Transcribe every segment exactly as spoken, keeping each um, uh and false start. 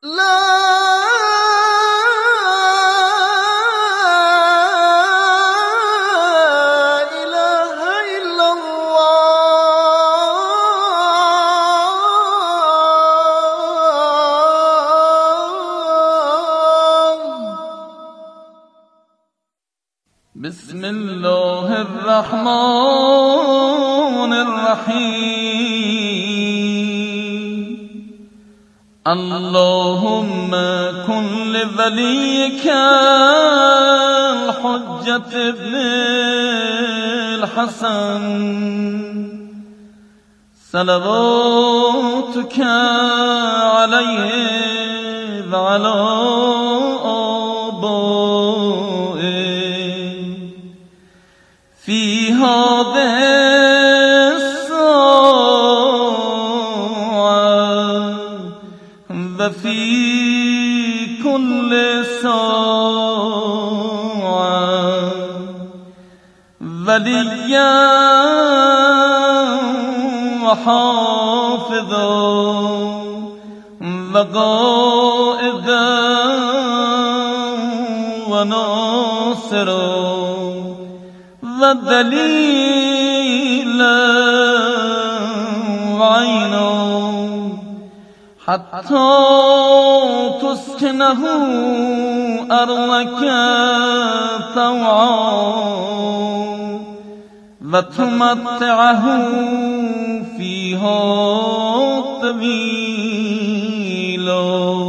بسم الله الرحمن الرحيم اللهم كن لوليك الحجة ابن الحسن صلواتك عليه وعلى في هذه الساعة وفي كل ساعة وليا وحافظا وقائدا وناصرا ودليلا وعينا حتى تسكنه أرضك طوعا وتمتعه فيها طويلا.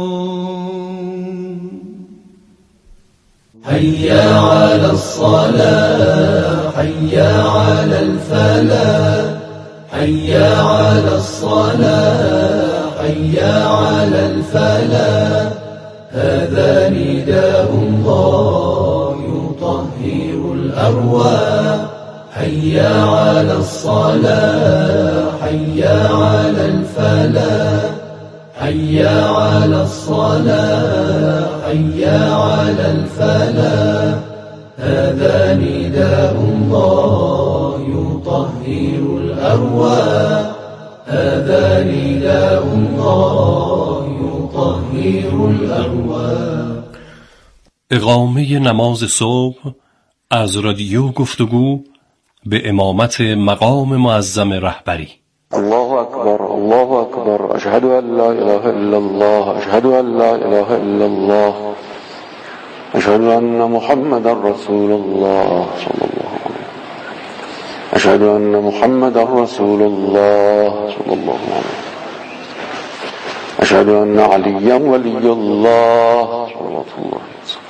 هيا على الصلاة هيا على الفلاح هيا على الصلاة هيا على الفلاح هذا نداء الله يطهر الأرواح هيا على الصلاة هيا على الفلاح هيا على الصلاة هيا على الفلاح هذا نداء الله يطهر الأرواح هذا نداء الله يطهر الأرواح. اقامه نماز صبح از رادیو گفتگو به امامت مقام معظم رهبری. الله أكبر الله أكبر أشهد أن لا إله إلا الله أشهد أن لا إله إلا الله أشهد أن محمد رسول الله صلى الله عليه وسلم أشهد أن محمد رسول الله صلى الله عليه وسلم أشهد أن عليا ولي الله صلى الله عليه وسلم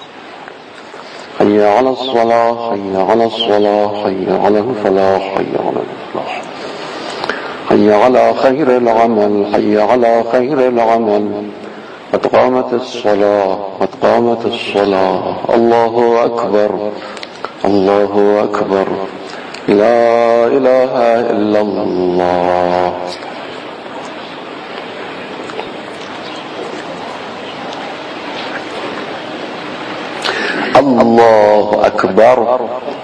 حي على الصلاة حي على الصلاة حي على الفلاح حي على الفلاح حي على خير العمل حي على خير العمل قد قامت الصلاة قد قامت الصلاة الله أكبر الله أكبر لا إله إلا الله. الله أكبر.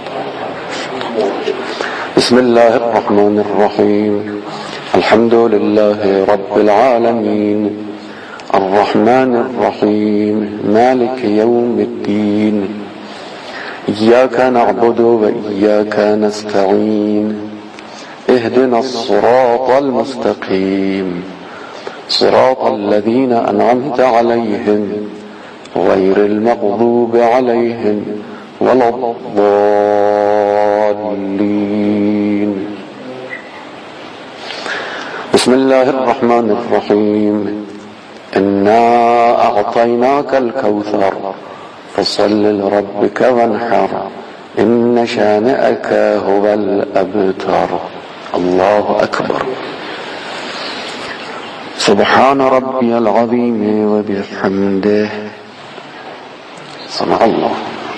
بسم الله الرحمن الرحيم الحمد لله رب العالمين الرحمن الرحيم مالك يوم الدين إياك نعبد وإياك نستعين اهدنا الصراط المستقيم صراط الذين أنعمت عليهم غير المغضوب عليهم ولا الضالين. بسم الله الرحمن الرحيم إنا أعطيناك الكوثر فصل لربك وانحر إن شانئك هو الأبتر. الله أكبر. سبحان ربي العظيم وبحمده سمع الله.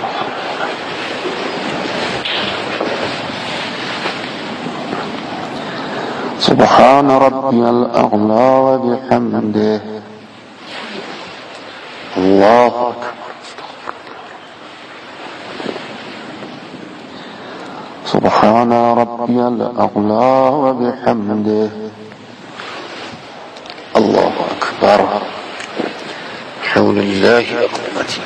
سبحان ربي الأعلى وبحمده الله أكبر. سبحان ربي الأعلى وبحمده الله أكبر. حول الله قوتي.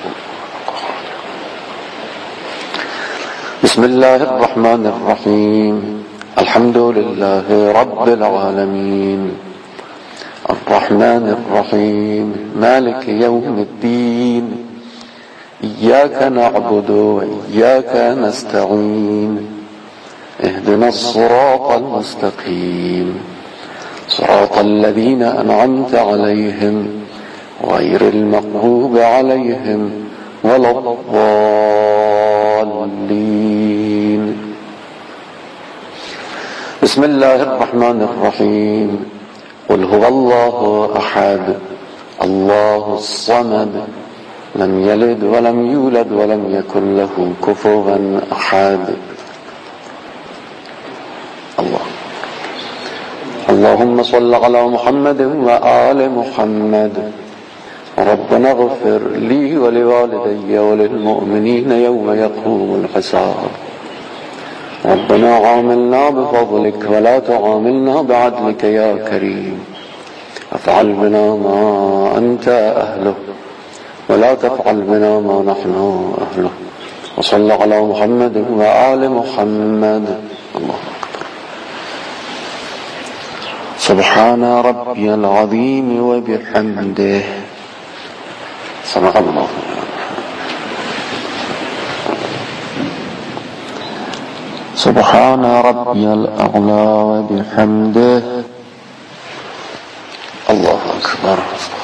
بسم الله الرحمن الرحيم. الحمد لله رب العالمين الرحمن الرحيم مالك يوم الدين إياك نعبد وإياك نستعين اهدنا الصراط المستقيم صراط الذين أنعمت عليهم غير المغضوب عليهم ولا الضالين. بسم الله الرحمن الرحيم. قل هو الله أحد الله الصمد لم يلد ولم يولد ولم يكن له كفوا أحد. الله اللهم صل على محمد وآل محمد. ربنا اغفر لي ولوالدي وللمؤمنين يوم يقوم الحساب. ربنا عاملنا بفضلك ولا تعاملنا بعدلك يا كريم. افعل بنا ما أنت أهله ولا تفعل بنا ما نحن أهله. وصل على محمد وآل محمد. الله سبحان ربي العظيم وبحمده. صدق الله. سبحان ربي الأعلى وبحمده. الله أكبر.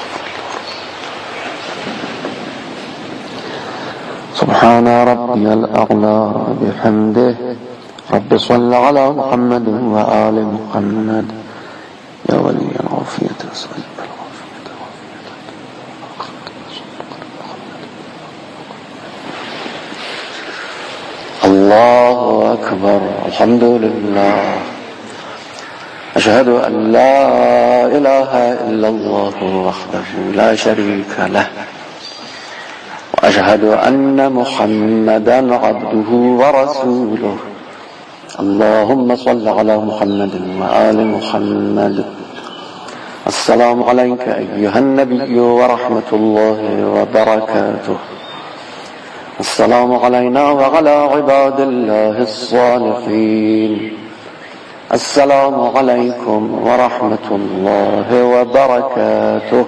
سبحان ربي الأعلى وبحمده. رب صل على محمد وآل محمد يا ولي العافية. الله أكبر. الحمد لله. أشهد أن لا إله إلا الله وحده لا شريك له وأشهد أن محمدا عبده ورسوله. اللهم صل على محمد وآل محمد. السلام عليك أيها النبي ورحمة الله وبركاته. السلام علينا وعلى عباد الله الصالحين. السلام عليكم ورحمة الله وبركاته.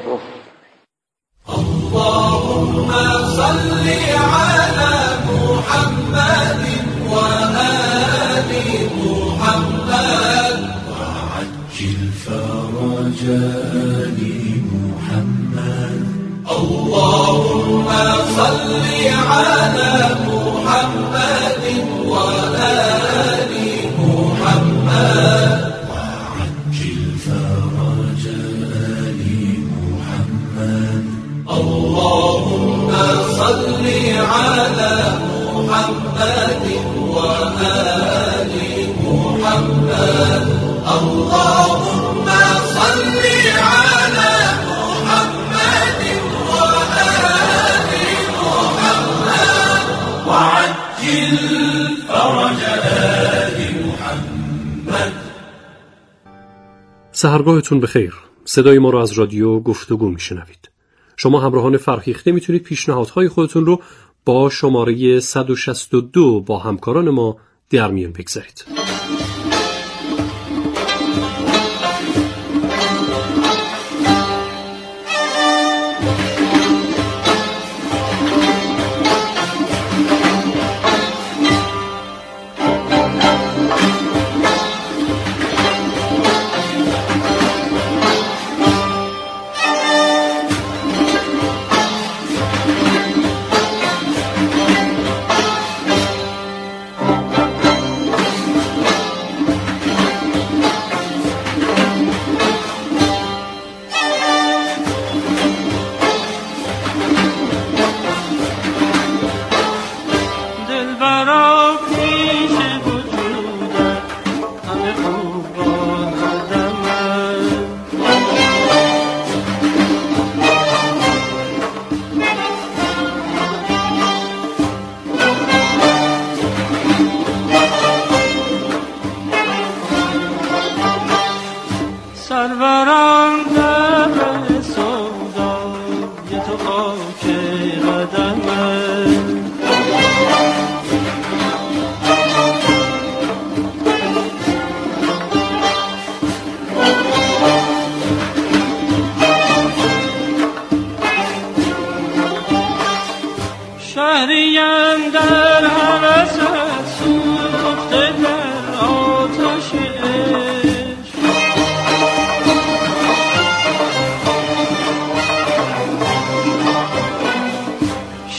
اللهم صل على محمد وآل محمد وعجل فرج آل محمد. اللهم صل على محمد وآل محمد وعجل فرج آل محمد. اللهم صل على محمد وآل محمد. اللهم صل على محمد وآل محمد وعجل فرج آل محمد. سحرگاهتون بخیر. صدای ما را از رادیو گفتگو میشنوید. شما همراهان فرهیخته میتونید پیشنهادهای خودتون رو با شماره صد و شصت و دو با همکاران ما در میان بگذارید.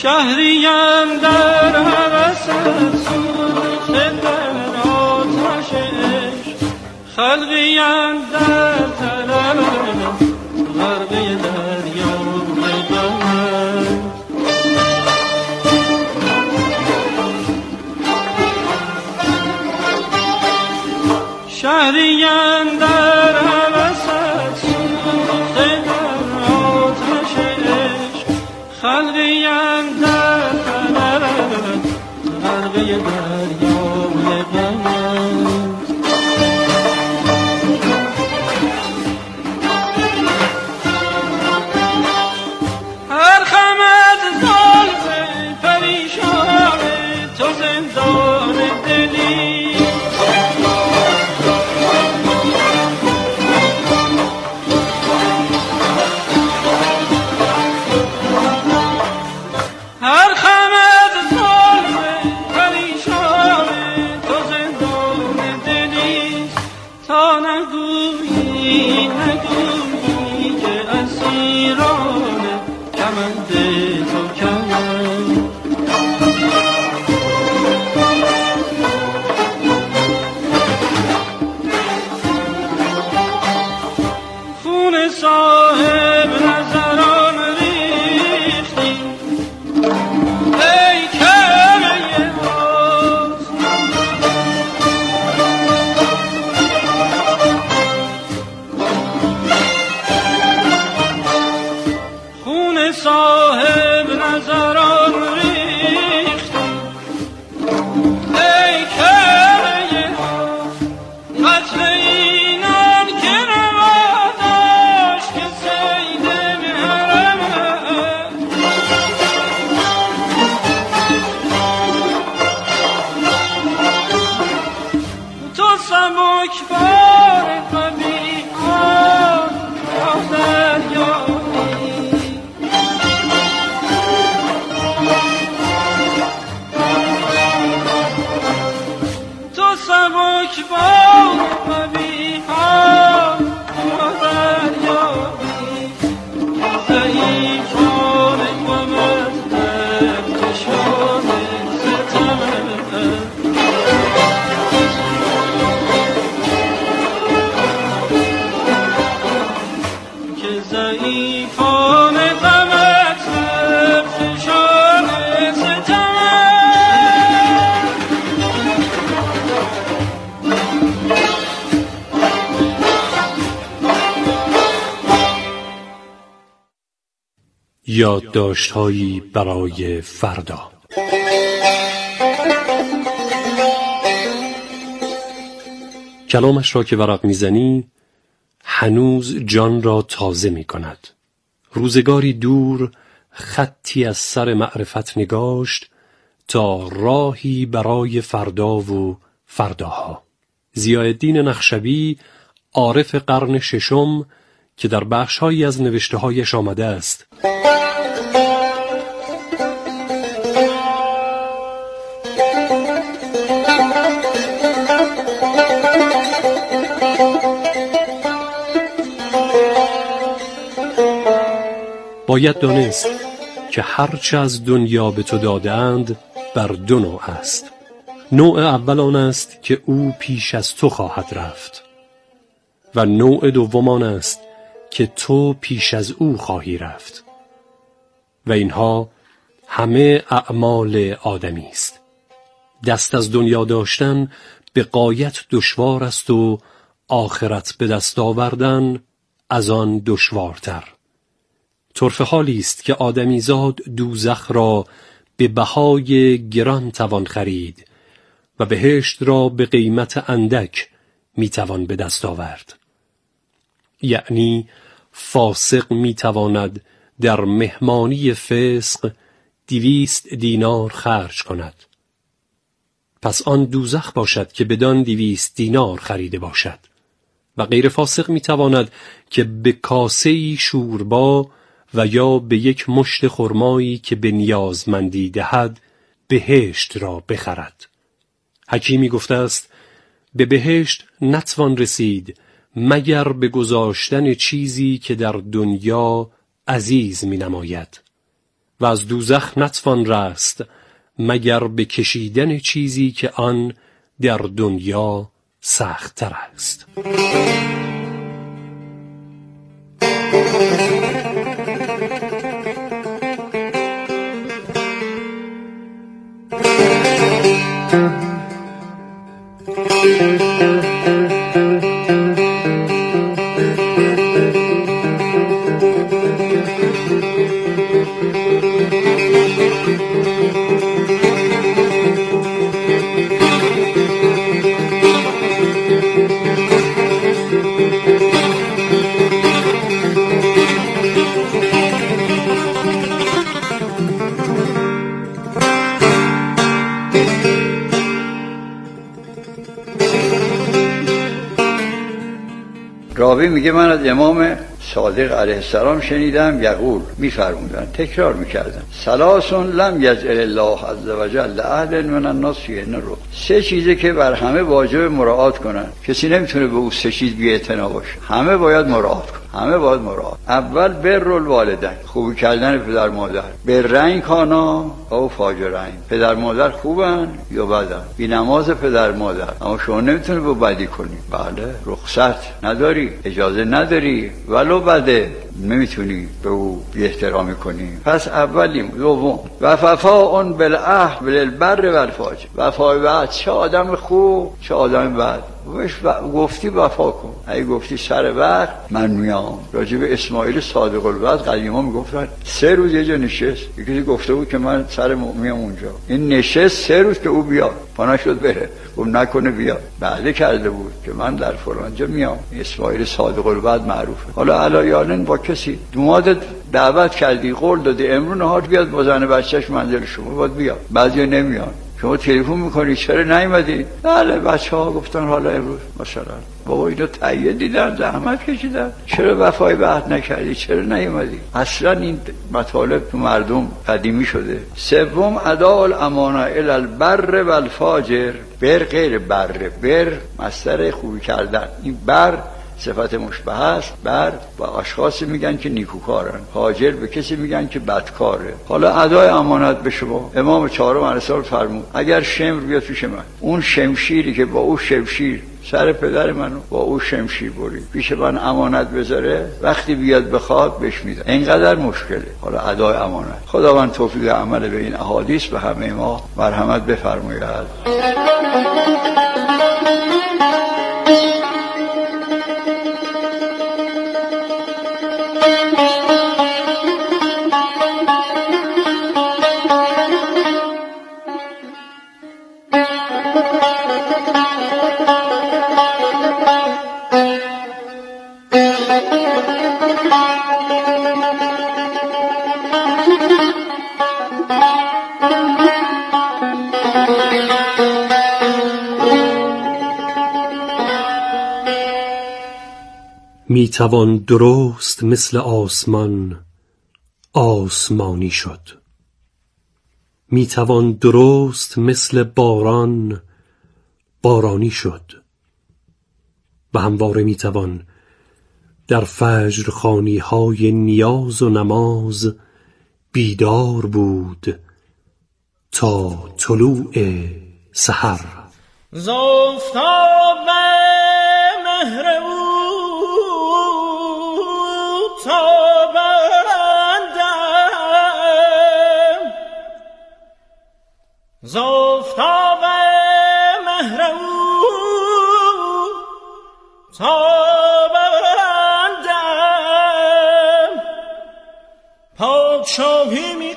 شهریم در هوس سوخته در آتش عشق، خلقیم در طلب غرقه دریا ببرد. شهریم در هوس سوخته در آتش عشق، خلقیم در طلب غرقه دریا ببرد. هر خمد زلف پریشان تو زندان دلی، هر خمد زلف پریشان تو زندان دلی، تا نگویی نگویی که اسیران کمند تو کنم. خون صاحب نظران ریختی ای کعبه باز، خون صاحب نظران ریختی ای کعبه باز. قتل اینان که روا داشت که سید محرمه، تو سبک بار قبیحان راه دریایی، تو سبک بار قبیحان راه دریایی. ضعیفان غمت در کشان ستمه، که ضعیفان غمت در کشان ستمه. یادداشت‌هایی برای فردا. کلامش را که ورق میزنی هنوز جان را تازه می کند. روزگاری دور خطی از سر معرفت نگاشت تا راهی برای فردا و فرداها. ضیاءالدین نخشبی، عارف قرن ششم که در بخش‌هایی از نوشته‌هایش آمده است: باید دانست که هرچه از دنیا به تو دادند بر دو نوع است. نوع اول آن است که او پیش از تو خواهد رفت و نوع دوم آن است که تو پیش از او خواهی رفت و اینها همه اعمال آدمی است. دست از دنیا داشتن به غایت دشوار است و آخرت به دست آوردن از آن دشوارتر. طرفه حالی است که آدمیزاد دوزخ را به بهای گران توان خرید و بهشت را به قیمت اندک می توان به دست آورد. یعنی فاسق می تواند در مهمانی فسق دویست دینار خرج کند، پس آن دوزخ باشد که بدان دویست دینار خریده باشد. و غیر فاسق می تواند که به کاسه‌ای شوربا و یا به یک مشت خرمایی که به نیازمندی دهد بهشت را بخرد. حکیمی گفته است: به بهشت نتوان رسید مگر به گذاشتن چیزی که در دنیا عزیز می نماید، و و از دوزخ نتوان رست مگر به کشیدن چیزی که آن در دنیا سخت تر است. راوی میگه من از امام صادق علیه السلام شنیدم یقول میفرمودن تکرار میکردن ثلاثون لم یجعل الله عز وجل لأحد من الناس فیهن رو سه چیزی که بر همه واجب مراعات کنن، کسی نمیتونه به اون سه چیز بی‌اعتنا باشه، همه باید مراعات کنن، همه باید مراعات. اول بر الوالدین، خوبی کردن پدر مادر، برین کانا او فاجرین، پدر مادر خوبن یا بدن، بی نماز پدر مادر، اما شما نمیتونه با بدی کنی، بله رخصت نداری، اجازه نداری، ولو بده نمیتونی به او بی احترامی کنی. پس اولیم. دوم وفاء بالعهد بالبر والفاجر، وفای بعد چه آدم خوب چه آدم بد گفتی وفا کن، اگه گفتی سر وقت من میام. راجب اسماعیل صادق الوعد قدیما میگفتن سه روز یه جا نشست، یکی گفته بود که من سر میام اونجا، این نشست سه روز که او بیاد، پانا شد بره، گفت نکنه بیاد، بعده کرده بود که من در فلانجا میام. اسماعیل صادق الوعد معروفه. حالا علایالن با کسی دومادت دعوت کردی، قول دادی امروز نهار بیاد با زن بچه‌ش منزل شما، باید بیاد، بعضیا نمیان، شما تلفن میکنی چرا نیومدی؟ بله بچه‌ها گفتن حالا امروز مثلا بابا اینو تایید دیدن، زحمت کشیدن، چرا وفای به عهد نکردی، چرا نیومدی؟ اصلا این مطالب تو مردم قدیمی شده. سوم اداء الامانه الی البر والفاجر، بر غیر بر، بر مصدر خوبی کردن، این بر صفت مشبه است، بر و اشخاصی میگن که نیکوکارن، فاجر به کسی میگن که بدکاره. حالا ادای امانت به شما، امام چهارم علیه السلام فرمود اگر شمر بیاد پیش من، اون شمشیری که با او شمشیر سر پدر منو با او شمشیر برید پیش من امانت بذاره، وقتی بیاد بخواد بهش میدم. اینقدر مشکله. حالا ادای امانت. خداوند توفیق عمل به این احادیث به همه ما مرحمت بفرماید. می توان درست مثل آسمان آسمانی شد، می توان درست مثل باران بارانی شد، و همواره می توان در فجر خوانی های نیاز و نماز بیدار بود تا طلوع سحر. زافتاب مهر او تابندم، زافتاب مهر او تابندم، پادشاهی می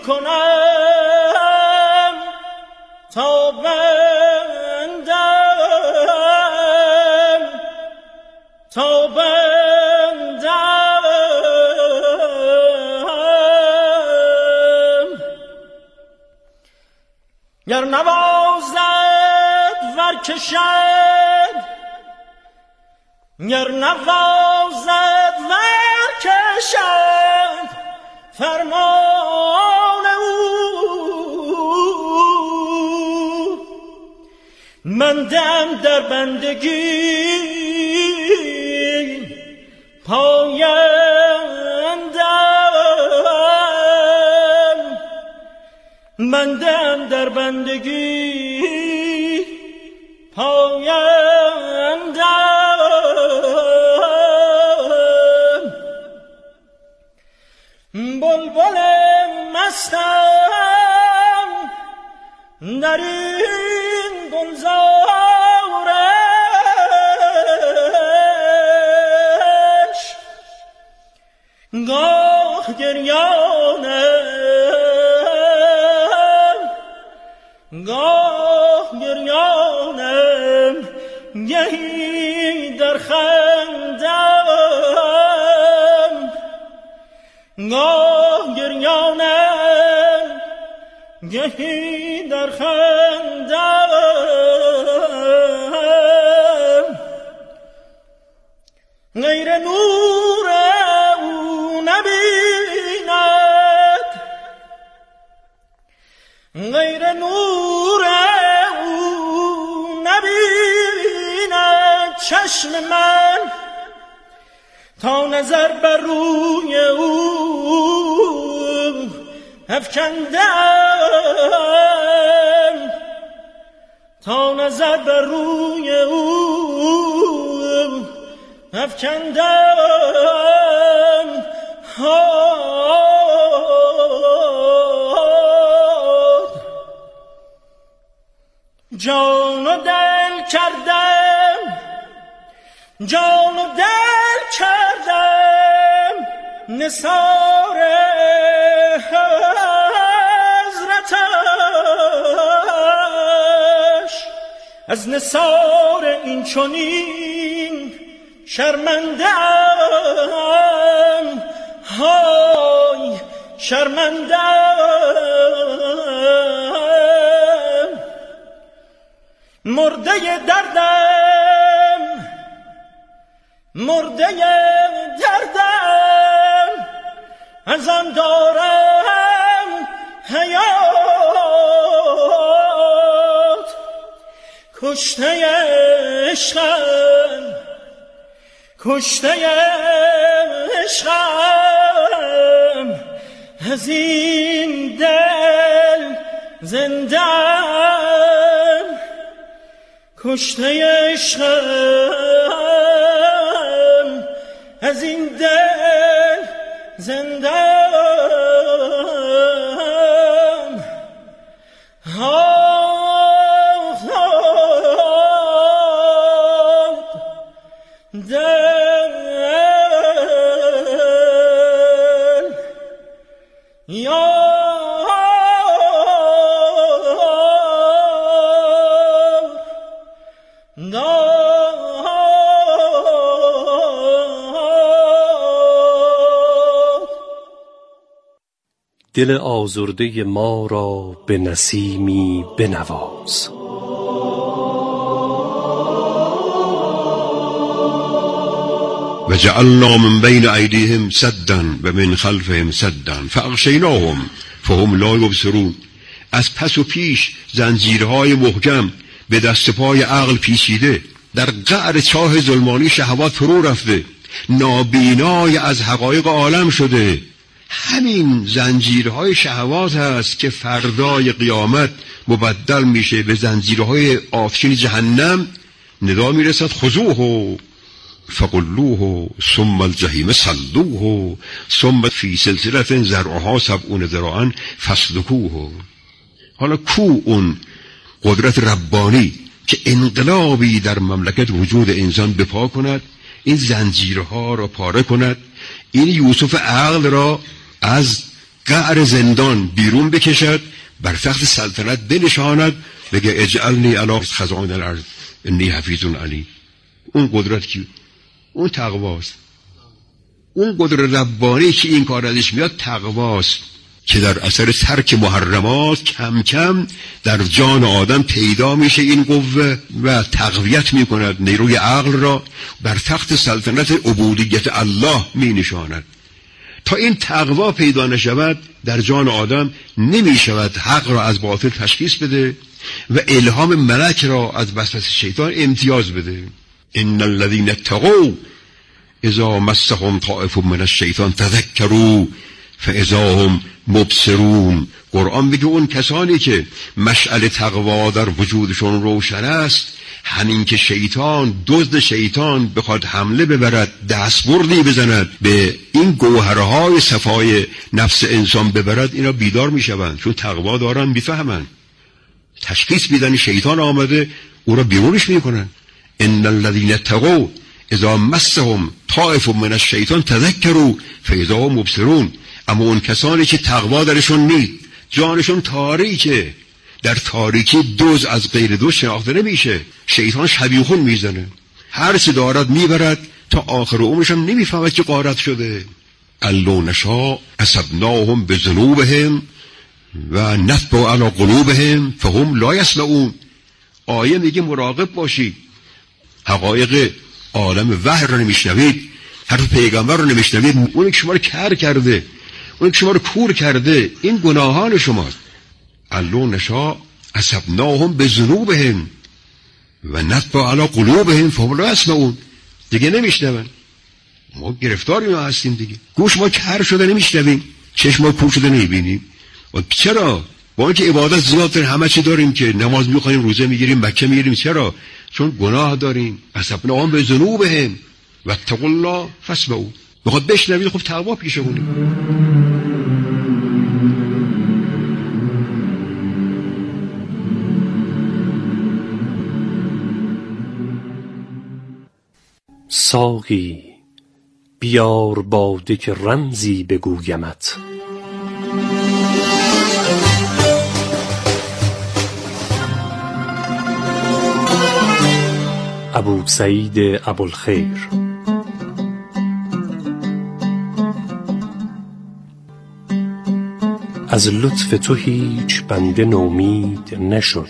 کنم تا بندم، تا بندم، گر نوازد ورکشد، گر نوازد ورکشد فرمان او، مندم در بندگی پایندم، بندم در بندگی پایندم، بلبل مستم در این گلزارش، گاه گریانم گاه گریانم، گهی در خندم گاه گریانم، گهی در خندم. غیر نور او نبیند، غیر نور او نبیند چشم من، تا نظر بر روی او افکندم، تا نظر بر روی او افکندم. جان و دل کردم، جان و دل کردم نثار حضرتش، از نثار این چنین شرمنده‌ام، های شرمنده‌ام. مرده دردم، مرده دردم، از آن دارم حیات. کشته عشقم، کشته عشقم، از این دل زنده‌ام. کشته عشقم، از این دل زنده‌ام. آه دل یا دل آزرده ما را به نسیمی بنواز. و جعلنا من بین ایدیهم سدا و من خلفهم سدا فاغشیناهم فهم لا یبصرون. از پس و پیش زنجیرهای محکم به دست پای عقل پیچیده، در قعر چاه ظلمانی شهوات فرو رفته، نابینای از حقایق عالم شده. همین زنجیرهای شهوات هست که فردای قیامت مبدل میشه به زنجیرهای آتشین جهنم. ندا میرسد خذوه فقلوه ثم الجحیم صلوه ثم فی سلسلة ذرعها سبعون ذراعا فاسلکوه. حالا کو اون قدرت ربانی که انقلابی در مملکت وجود انسان بپا کند، این زنجیرها را پاره کند، این یوسف عقل را از قعر زندان بیرون بکشد، بر تخت سلطنت بنشاند، بگه اجعلنی علی خزائن الارض انی حفیظ علیم. اون قدرت کی؟ اون تقواست. اون قدرت ربانی که این کار ازش میاد تقواست که در اثر ترک محرمات کم کم در جان آدم پیدا میشه این قوه و تقویت میکند نیروی عقل را، بر تخت سلطنت عبودیت الله می نشاند. تا این تقوا پیدا نشود در جان آدم نمیشود حق را از باطل تشخیص بده و الهام ملک را از وسوسه شیطان امتیاز بده. ان الذين اتقوا اذا مسهم طائف من الشیطان تذکروا فاذا هم مبصرون. قرآن میگه اون کسانی که مشعل تقوا در وجودشون روشن است، همین که شیطان، دزد شیطان بخواد حمله ببرد، دستبردی بزند به این گوهرهای صفای نفس انسان ببرد، اینا بیدار میشوند، چون تقوا دارن، میفهمن، تشخیص میدن شیطان آمده، او را بیرونش میکنن. ان الذين اتقوا اذا مسهم طائف من الشیطان تذکروا فاذا هم مبصرون. اما اون کسانی که تقوا درشون نیست، جانشون تاریکه، در تاریکی دوز از غیر دوز شناخته نمیشه، شیطان شبیخون میزنه، هر چه دارد میبرد تا آخر عمرش هم نمیفهمد که غارت شده. الا نشاء اصبناهم بذنوبهم و نطبع علی قلوبهم فهم لا یسمعون. آیه میگه مراقب باشید، حقایق عالم وحی رو نمیشنوید، حرف پیغمبر رو نمیشنوید، اون که شما رو کر کرده، اون که شما رو کور کرده، این گناهان شماست. الا نشاء اصبناهم بذنوبهم و نطبع علی قلوبهم فهم لا یسمعون. دیگه نمیشنون، ما گرفتاری ما هستیم دیگه، گوش ما کر شده نمیشنویم، چشم ما کور شده نمیبینیم. و چرا؟ با اینکه عبادت زیاد داریم، همه چی داریم، که نماز میخونیم، روزه میگیریم، مکه میگیریم، چرا؟ چون گناه داریم. اصبناهم بذنوبهم و اتقوا الله فاسمعوا. بخواد بشنوید، خب تقوا پیشه کنید. ساقی بیار باده که رمزی بگویمت، ابو سعید ابوالخیر. از لطف تو هیچ بنده نومید نشد،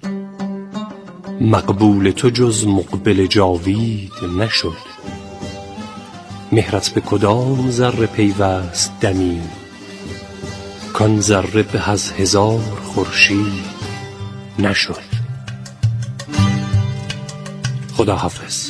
مقبول تو جز مقبل جاوید نشد. مهرت به کدام ذره پیوست دمی، کان ذره به از هزار خورشید نشد. خدا حافظ.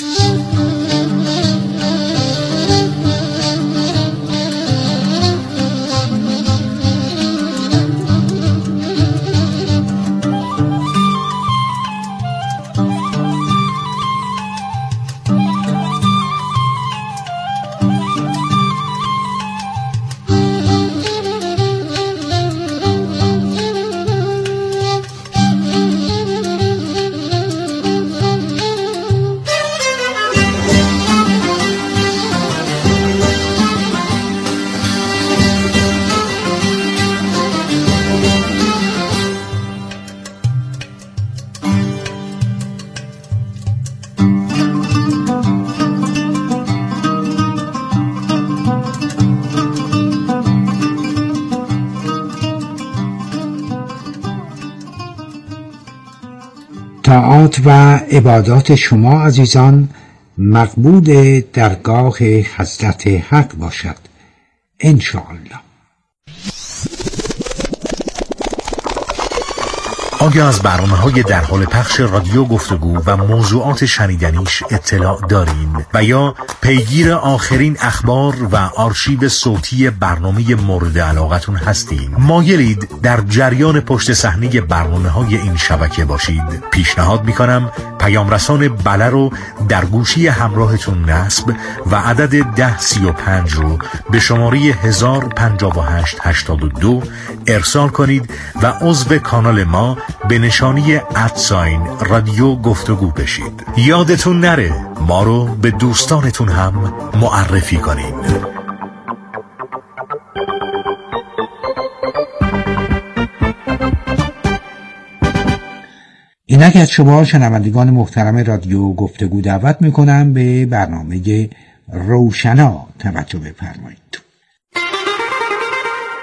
طاعات و عبادات شما عزیزان مقبول درگاه حضرت حق باشد انشاءالله. آیا از برنامه‌های در حال پخش رادیو گفتگو و موضوعات شنیدنیش اطلاع دارین و یا پیگیر آخرین اخبار و آرشیو صوتی برنامه مورد علاقتون هستین؟ مایلید در جریان پشت صحنه برنامه‌های این شبکه باشید؟ پیشنهاد می‌کنم پیام رسان بله رو در گوشی همراهتون نصب و عدد ده سی و پنج رو به شماره هزار و پنجاه و هشت هشتاد و دو ارسال کنید و عضو کانال ما به نشانی ادساین رادیو گفتگو بشید. یادتون نره ما رو به دوستانتون هم معرفی کنین. اینک از شما شنوندگان محترم رادیو گفتگو دعوت میکنم به برنامه روشنا توجه بفرمایید.